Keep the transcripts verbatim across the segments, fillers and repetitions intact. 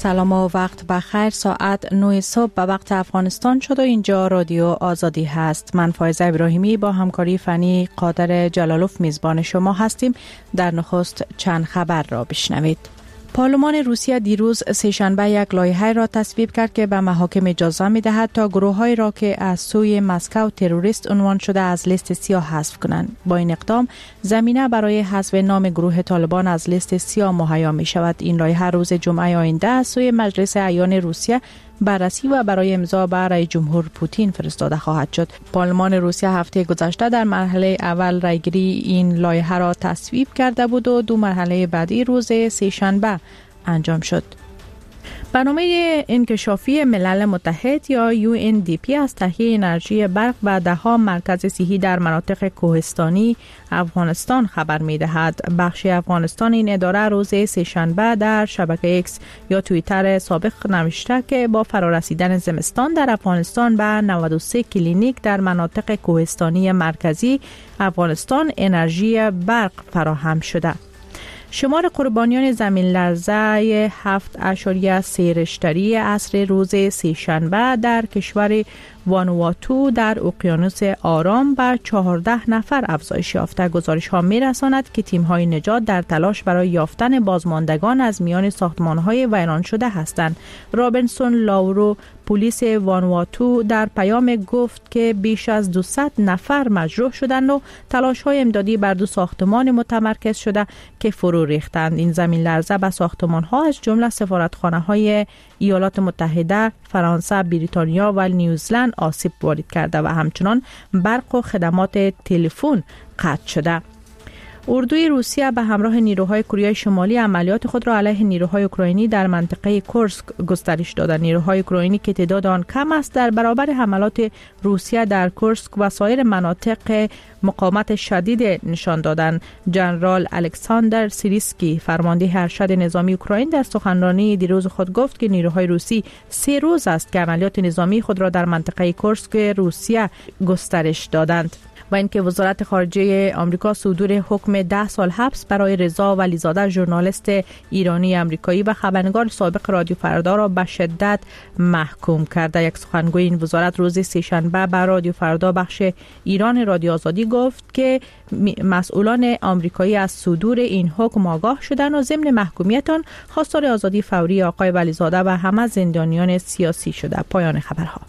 سلام و وقت بخیر. ساعت نه صبح به وقت افغانستان شد و اینجا رادیو آزادی هست. من فایزه ابراهیمی با همکاری فنی قادر جلالوف میزبان شما هستیم. در نخست چند خبر را بشنوید. پارلمان روسیه دیروز سه‌شنبه یک لایحه را تصویب کرد که به محاکم اجازه می‌دهد تا گروه‌هایی را که از سوی مسکو تروریست عنوان شده از لیست سیاه حذف کنند. با این اقدام زمینه برای حذف نام گروه طالبان از لیست سیاه مهیا می‌شود. این لایحه روز جمعه آینده از سوی مجلس اعیان روسیه بررسی و برای امضا به رئیس جمهور پوتین فرستاده خواهد شد. پارلمان روسیه هفته گذشته در مرحله اول رایگیری این لایحه را تصویب کرده بود و دو مرحله بعدی روز سه‌شنبه انجام شد. برنامه انکشافی ملل متحد یا یو ان دی پی از تهیه انرژی برق و ده‌ها مرکز صحی در مناطق کوهستانی افغانستان خبر می‌دهد. بخش افغانستان این اداره روز سه‌شنبه در شبکه ایکس یا توییتر سابق نوشته که با فرارسیدن زمستان در افغانستان به نود و سه کلینیک در مناطق کوهستانی مرکزی افغانستان انرژی برق فراهم شده. شمار قربانیان زمین لرزه هفت اشاریه سه ریشتری عصر روز سه‌شنبه در کشور وانواتو در اقیانوس آرام به چهارده نفر افزایش یافته. گزارش ها می رساند که تیم های نجات در تلاش برای یافتن بازماندگان از میان ساختمان های ویران شده هستند. رابنسون لاورو پلیس وانواتو در پیام گفت که بیش از دویست نفر مجروح شدند و تلاش های امدادی بر دو ساختمان متمرکز شده که فرو ریختند. این زمین لرزه به ساختمان ها از جمله سفارتخانه های ایالات متحده، فرانسه، بریتانیا و نیوزلند آسیب وارد کرده و همچنان برق و خدمات تلفن قطع شده. اردوی روسیه به همراه نیروهای کره شمالی عملیات خود را علیه نیروهای اوکراینی در منطقه کورسک گسترش دادند. نیروهای اوکراینی که تعداد آن کم است در برابر حملات روسیه در کورسک و سایر مناطق مقاومت شدید نشان دادند. ژنرال الکساندر سیریسکی فرمانده ارشد نظامی اوکراین در سخنرانی دیروز خود گفت که نیروهای روسی سه روز است که عملیات نظامی خود را در منطقه کورسک روسیه گسترش دادند. و اینکه وزارت خارجه آمریکا صدور حکم ده سال حبس برای رضا ولیزاده ژورنالیست ایرانی امریکایی و خبرنگار سابق رادیو فردا را به شدت محکوم کرده. یک سخنگوی این وزارت روز سه‌شنبه به رادیو فردا بخش ایران رادیو آزادی گفت که مسئولان آمریکایی از صدور این حکم آگاه شدند و ضمن محکومیت آن خواستار آزادی فوری آقای ولیزاده و همه زندانیان سیاسی شده. پایان خبرها.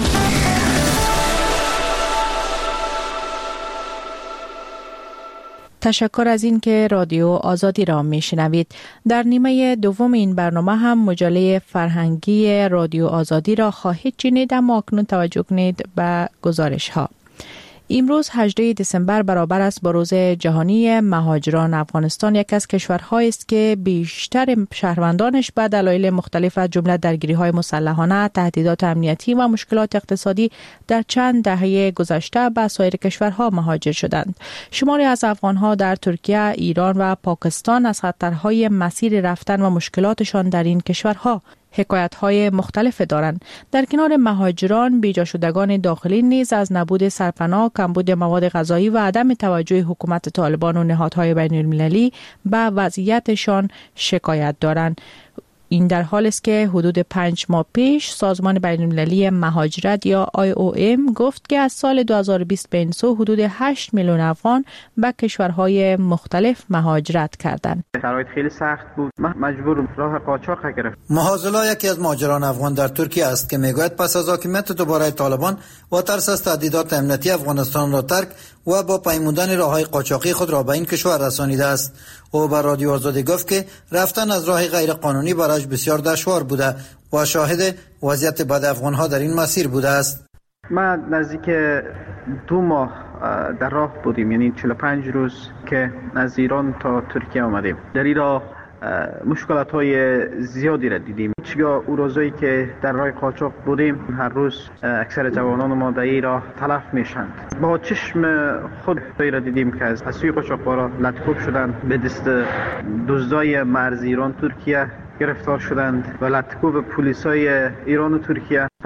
تشکر از این که رادیو آزادی را میشنوید. در نیمه دوم این برنامه هم مجله فرهنگی رادیو آزادی را خواهید شنید، اما اکنون توجه کنید به گزارش ها. امروز هجدهم دسامبر برابر است با روز جهانی مهاجران. افغانستان یک از کشورهایی است که بیشتر شهروندانش به دلایل مختلف از جمله درگیری‌های مسلحانه، تهدیدات امنیتی و مشکلات اقتصادی در چند دهه گذشته به سایر کشورها مهاجر شدند. شماری از افغان‌ها در ترکیه، ایران و پاکستان از خطرهای مسیر رفتن و مشکلاتشان در این کشورها حکایت‌های مختلف دارند. در کنار مهاجران، بیجا شدگان داخلی نیز از نبود سرپناه، کمبود مواد غذایی و عدم توجه حکومت طالبان و نهادهای بین‌المللی به وضعیتشان شکایت دارند. این در حالی است که حدود پنج ماه پیش سازمان بین‌المللی مهاجرت یا آی او ام گفت که از سال دو هزار و بیست به این سو حدود هشت میلیون افغان به کشورهای مختلف مهاجرت کردند. شرایط خیلی سخت بود. مجبور راه قاچاق گرفت. مهاجلا یکی از مهاجران افغان در ترکیه است که میگوید پس از حاکمیت دوباره طالبان و ترس از تهدیدات امنیتی افغانستان را ترک و با پیمودن راههای قاچاقی خود را به این کشور رسانیده است. او بر رادیو آزادی گفت که رفتن از راه غیر قانونی برایش بسیار دشوار بوده و شاهد وضعیت بد افغان‌ها در این مسیر بوده است. ما نزدیک دو ماه در راه بودیم، یعنی چهل و پنج روز که از ایران تا ترکیه آمدیم. در این راه مشکلات های زیادی را دیدیم. چگاه او روزایی که در راه قاچاق بودیم، هر روز اکثر جوانان ما در این راه تلف میشند. با چشم خود را دیدیم که از سوی قاچاقبرا لطکوب شدند، به دست دزدای مرز ایران ترکیه گرفتار شدند و لطکوب پلیسای ایران و ترکیه.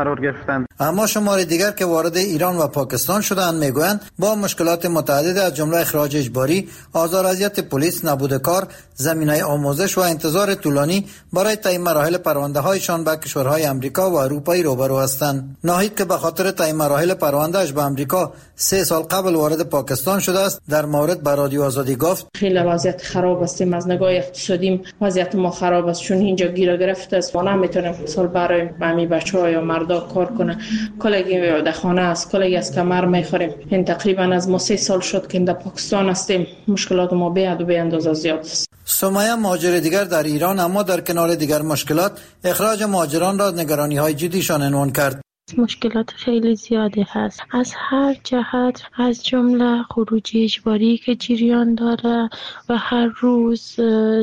قرار گرفتند. اما شمار دیگر که وارد ایران و پاکستان شدند میگویند با مشکلات متعدد از جمله اخراج اجباری، آزار اذیت پلیس، نبود کار، زمینه آموزش و انتظار طولانی برای طی مراحل پرونده هایشان به کشورهای امریکا و اروپایی روبرو هستند. ناهید که به خاطر طی مراحل پروندهش به امریکا سه سال قبل وارد پاکستان شده است، در مورد به رادیو آزادی گفت: خیلی وضعیت خراب است، از نگاه اقتصادی وضعیت ما خراب است، چون اینجا گیر گرفته است و نمیتونیم سال برای همین بچه‌ها یا مردا کار کنه. کلگی در خانه است، کلگی از کمر میخوریم. این تقریبا از ما سه سال شد که در پاکستان هستیم. مشکلات ما به حد و به اندازه زیاد است. سمیه مهاجر دیگر در ایران، اما در کنار دیگر مشکلات اخراج مهاجران را نگرانی‌های جدیشان عنوان کرد. مشکلات خیلی زیادی هست از هر جهت، از جمله خروج اجباری که جریان داره و هر روز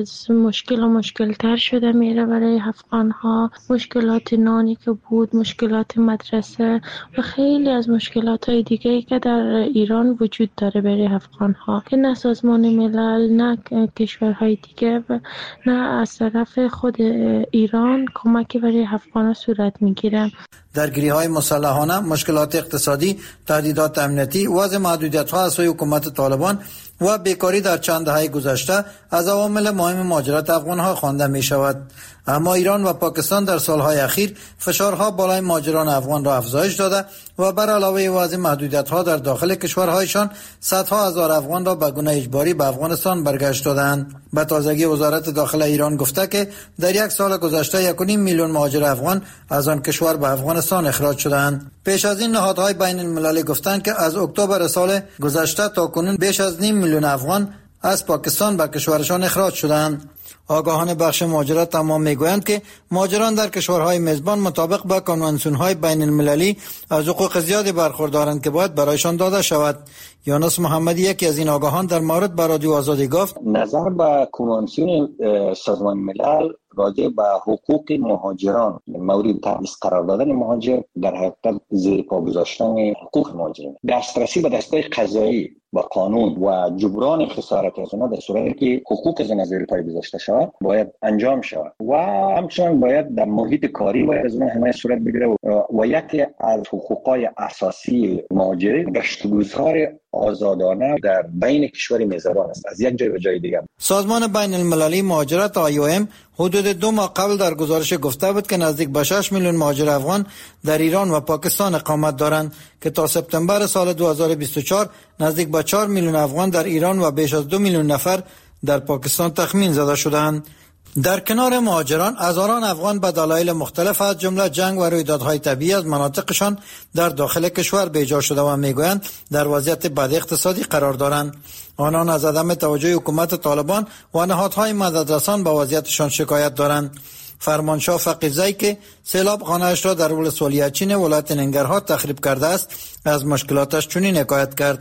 مشکل و مشکل تر شده میره برای افغان ها. مشکلات نانی که بود، مشکلات مدرسه و خیلی از مشکلات های دیگه که در ایران وجود داره برای افغان ها که نه سازمان ملل نه کشورهای دیگه و نه از طرف خود ایران کمکی برای افغان ها صورت میگیره. درگیری های مسلحانه، مشکلات اقتصادی، تهدیدات امنیتی، وضع محدودیت ها از سوی حکومت طالبان و بیکاری در چند دهه گذشته از عوامل مهم مهاجرت افغان ها خوانده می شود. اما ایران و پاکستان در سالهای اخیر فشارها بالای مهاجران افغان را افزایش داده و بر علاوه وضع محدودیت ها در داخل کشورهایشان صدها هزار افغان را به گونه اجباری به افغانستان برگشت دادند. به تازگی وزارت داخله ایران گفته که در یک سال گذشته یک و نیم میلیون مهاجر افغان از آن کشور به افغانستان اخراج شدند. پیش از این نهادهای بین المللی گفتند که از اکتبر سال گذشته تا کنون بیش از نیم میلیون افغان از پاکستان به کشورشان اخراج شدند. آگاهان بخش مهاجرت تمام میگویند که مهاجران در کشورهای میزبان مطابق با کنوانسیون‌های بین المللی از حقوق زیادی برخوردارند که باید برایشان داده شود. یونس محمدی یکی از این آگاهان در مورد با رادیو آزادی گفت: نظر به کنوانسیون سازمان ملل راجع به حقوق مهاجران مورد تبعیض قرار دادن مهاجر در حقیقت زیر پا گذاشتن حقوق مهاجرین، دسترسی به دستگاه قضایی و قانون و جبران خسارت از آنها در صورتی که حقوق از آنها زیر پای گذاشته شود باید انجام شود و همچنین باید در محیط کاری باید از آنها حمایت صورت بگیره و, و یکی از حقوقهای اساسی مهاجرین گشت و گذار آزادانه در بین کشور میزبان است، از یک جای به جای دیگر. سازمان بین المللی مهاجرت آی او ام حدود دو ماه قبل در گزارش گفته بود که نزدیک به شش میلیون مهاجر افغان در ایران و پاکستان اقامت دارند که تا سپتامبر سال دو هزار و بیست و چهار نزدیک به چهار میلیون افغان در ایران و بیش از دو میلیون نفر در پاکستان تخمین زده شدند. در کنار مهاجران، هزاران افغان به دلایل مختلف از جمله جنگ و رویدادهای طبیعی از مناطقشان در داخل کشور بیجا شده و میگویند در وضعیت بد اقتصادی قرار دارند. آنان از عدم توجه حکومت طالبان و نهادهای مددرسان به وضعیتشان شکایت دارند. فرمانشاه فقیزی که سیلاب خانه‌اش را در ولسوالی چین ولایت ننگرهار تخریب کرده است از مشکلاتش چنین حکایت کرد: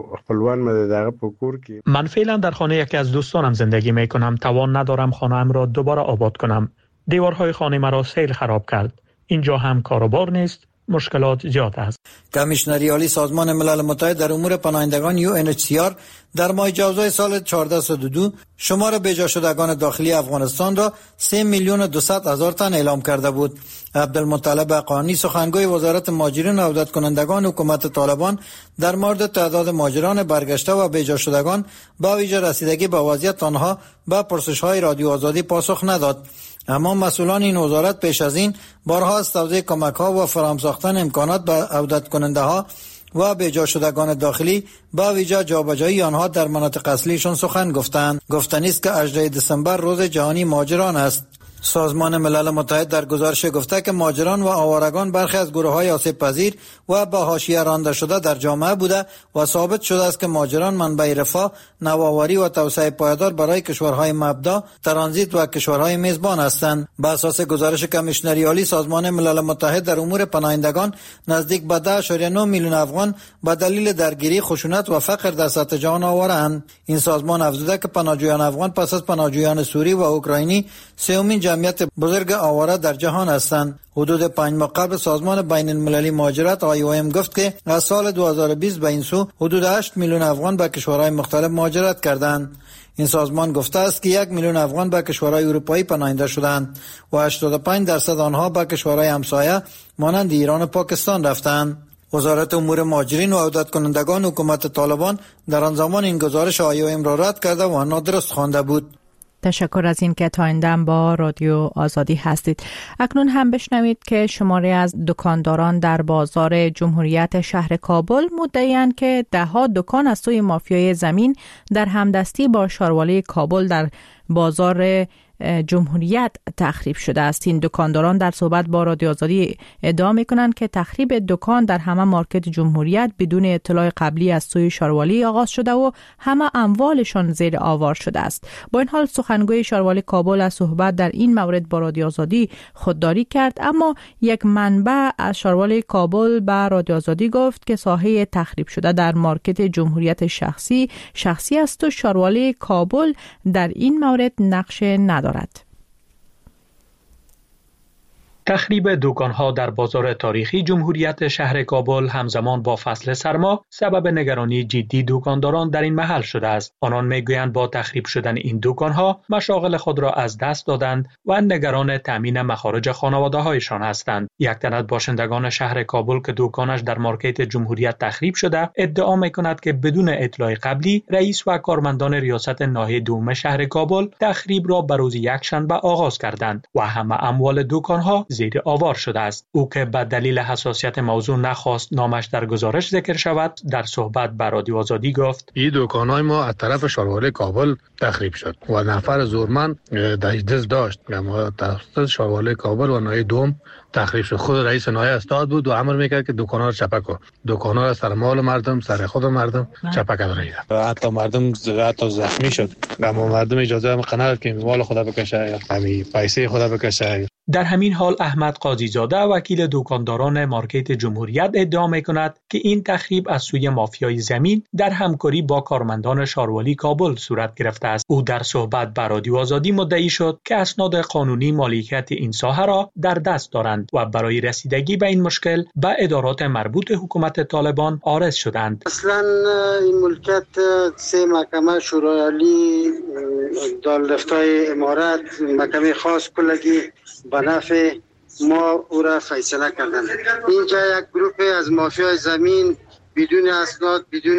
من فعلا در خانه یکی از دوستانم زندگی می کنم. توان ندارم خانه‌ام را دوباره آباد کنم. دیوارهای خانه مرا سیل خراب کرد. اینجا هم کاروبار نیست. مشکلات زیاد است. کمیشنری عالی سازمان ملل متحد در امور پناهندگان یو ان اچ سی آر در ماه جوزای سال چهارده صد و دو شمار بیجا شدگان داخلی افغانستان را سه میلیون و دویست هزار تن اعلام کرده بود. عبدالمطلب حقانی سخنگوی وزارت مهاجرین و عودت کنندگان حکومت طالبان در مورد تعداد مهاجران برگشته و بیجا شدگان با ویژه رسیدگی به وضعیت آنها به پرسش‌های رادیو آزادی پاسخ نداد. اما مسئولان این وزارت پیش از این بارها از توزیع کمک‌ها و فراهم ساختن امکانات به عودت کننده‌ها و بیجا شدگان داخلی با ویژه جابجایی آنها در مناطق اصلیشان سخن گفتند. گفتنی است که هجدهم دسامبر روز جهانی مهاجران است. سازمان ملل متحد در گزارش گفته که مهاجران و آوارگان برخی از گروه‌های آسیب پذیر و به حاشیه رانده شده در جامعه بوده و ثابت شده است که مهاجران منبع رفاه، نوآوری و توسعه پایدار برای کشورهای مبدا، ترانزیت و کشورهای میزبان هستند. بر اساس گزارش کمیشنری عالی سازمان ملل متحد در امور پناهندگان، نزدیک به ده ممیز نه میلیون افغان به دلیل درگیری، خشونت و فقر در سطح جهان آواره‌اند. این سازمان افزوده که پناهجویان افغان پس از پناهجویان سوری و اوکراینی سومین جمعیت بزرگ آواره در جهان هستند. حدود پنج ماه قبل سازمان بین المللی مهاجرت آی او ام گفت که از سال دو هزار و بیست به این سو حدود هشت میلیون افغان به کشورهای مختلف مهاجرت کردند. این سازمان گفته است که یک میلیون افغان به کشورهای اروپایی پناهنده شدند و هشتاد و پنج درصد آنها به کشورهای همسایه مانند ایران و پاکستان رفتند. وزارت امور مهاجرین و عودت کنندگان حکومت طالبان در آن زمان این گزارش آی او ام را رد کرده و آن نادرست خوانده بود. تشکر از این که تا این دم با رادیو آزادی هستید. اکنون هم بشنوید که شماری از دکانداران در بازار جمهوریت شهر کابل مدعی‌اند که ده ها دکان از سوی مافیای زمین در همدستی با شاروالی کابل در بازار جمهوریت تخریب شده است. این دکانداران در صحبت با رادیو آزادی ادعا می‌کنند که تخریب دکان در همه مارکت جمهوریت بدون اطلاع قبلی از سوی شاروالی آغاز شده و همه اموالشان زیر آوار شده است. با این حال سخنگوی شاروالی کابل از صحبت در این مورد با رادیو آزادی خودداری کرد، اما یک منبع از شاروالی کابل به رادیو آزادی گفت که ساحه تخریب شده در مارکت جمهوریت شخصی شخصی است و شاروالی کابل در این مورد نقش ندارد. تخریب دکان‌ها در بازار تاریخی جمهوریت شهر کابل همزمان با فصل سرما سبب نگرانی جدی دکانداران در این محل شده است. آنان میگویند با تخریب شدن این دکان‌ها مشاغل خود را از دست دادند و نگران تامین مخارج خانواده‌هایشان هستند. یک تن از باشندگان شهر کابل که دکانش در مارکت جمهوریت تخریب شده ادعا می‌کند که بدون اطلاع قبلی رئیس و کارمندان ریاست ناحیه دوم شهر کابل تخریب را به روز یکشنبه آغاز کردند و همه اموال دکان‌ها زیر آوار شده است. او که به دلیل حساسیت موضوع نخواست نامش در گزارش ذکر شود، در صحبت با رادیو آزادی گفت این دکان‌های ما از طرف شاروالی کابل تخریب شد و نفر زورمند دست داشت. ما توسط شاروالی کابل و ناحیه دوم تخریب شد. خود رئیس ناحیه استاد بود و امر میکرد که دکان‌ها رو چپک کن. دکان‌ها را سر مال مردم، سر خود مردم چپک کردند. حتی مردم حتی زخمی شد. اما مردم اجازه هم نداد که مال خدا بکشه، همین پیسه خدا بکشه. در همین حال احمد قاضی زاده وکیل دکانداران مارکت جمهوریت ادعا می‌کند که این تخریب از سوی مافیای زمین در همکاری با کارمندان شاروالی کابل صورت گرفته است. او در صحبت با رادیو آزادی مدعی شد که اسناد قانونی مالکیت این ساحه را در دست دارند و برای رسیدگی به این مشکل به ادارات مربوط حکومت طالبان عارض شدند. اصلا این ملکیت سه محکمه شورای دارالفتای امارات محکمه خاص کلگی به نفع ما او را فیصله کردند. اینجا یک گروه از مافیای زمین بدون اسناد، بدون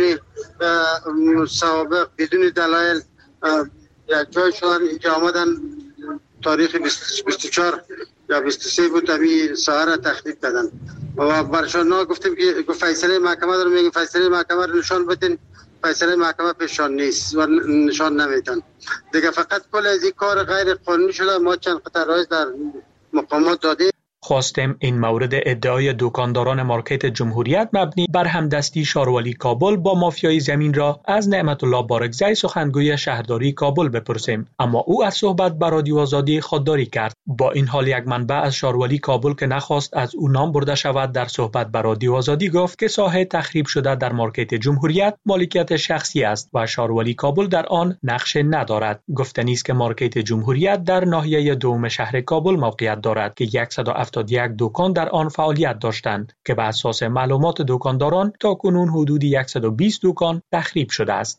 سوابق، بدون دلایل یک جای شدن. اینجا آمدن تاریخ بیست و چهار یا بیست و سه بود همین ساحه را تخریب کردن و برشان نا گفتیم که فیصله محکمه رو میگیم فیصله محکمه رو نشان بدین. فیصله محکمه پیشان نیست و نشان نمیدن دیگه. فقط کل از این کار غیر قانونی شده. ما چند قطع رایز در مقامات دادیم. خواستیم این مورد ادعای دکانداران مارکت جمهوریت مبنی بر همدستی شاروالی کابل با مافیای زمین را از نعمت الله بارکزی سخنگوی شهرداری کابل بپرسیم، اما او از صحبت با رادیو آزادی خودداری کرد. با این حال یک منبع از شاروالی کابل که نخواست از او نام برده شود در صحبت با رادیو آزادی گفت که ساحه تخریب شده در مارکت جمهوریت مالکیت شخصی است و شاروالی کابل در آن نقش ندارد. گفتنی است که مارکت جمهوریت در ناحیه دوم شهر کابل موقعیت دارد که صد و هفتاد یک دکان در آن فعالیت داشتند که بر اساس معلومات دکانداران تا کنون حدود صد و بیست دکان تخریب شده است.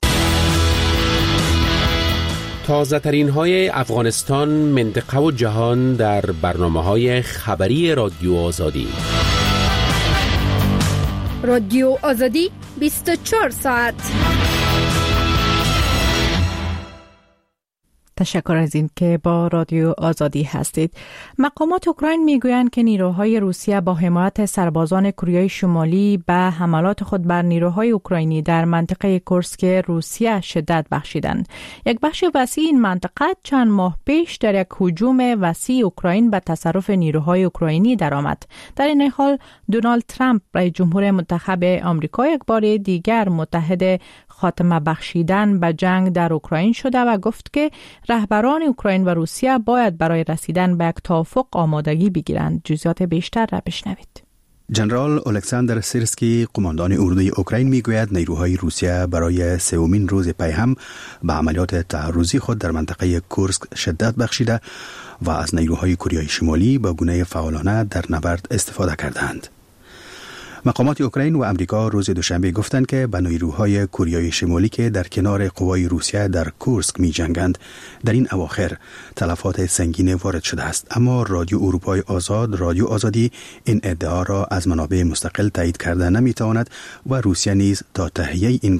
تازه ترین های افغانستان، منطقه و جهان در برنامه های خبری رادیو آزادی. رادیو آزادی بیست و چهار ساعت. تشکر از این که با رادیو آزادی هستید. مقامات اوکراین میگویند که نیروهای روسیه با حمایت سربازان کره شمالی به حملات خود بر نیروهای اوکراینی در منطقه کورسک روسیه شدت بخشیدند. یک بخش وسیع این منطقه چند ماه پیش در یک هجوم وسیع اوکراین به تصرف نیروهای اوکراینی درآمد. در این حال دونالد ترامپ رئیس جمهور منتخب آمریکا یک بار دیگر متحد خاتمه بخشیدن به جنگ در اوکراین شده و گفت که رهبران اوکراین و روسیه باید برای رسیدن به یک توافق آمادگی بگیرند. جزئیات بیشتر را بشنوید. جنرال الکساندر سیرسکی قماندان اردوی اوکراین میگوید نیروهای روسیه برای سومین روز پی هم به عملیات تعرضی خود در منطقه کورسک شدت بخشیده و از نیروهای کره شمالی با گونه فعالانه در نبرد استفاده کردند. مقامات اوکراین و امریکا روز دوشنبه گفتند که به نیروهای کره شمالی که در کنار قوای روسیه در کورسک می جنگند در این اواخر تلفات سنگین وارد شده است، اما رادیو اروپای آزاد رادیو آزادی این ادعا را از منابع مستقل تایید کرده نمی تواند و روسیه نیز تا تهیه این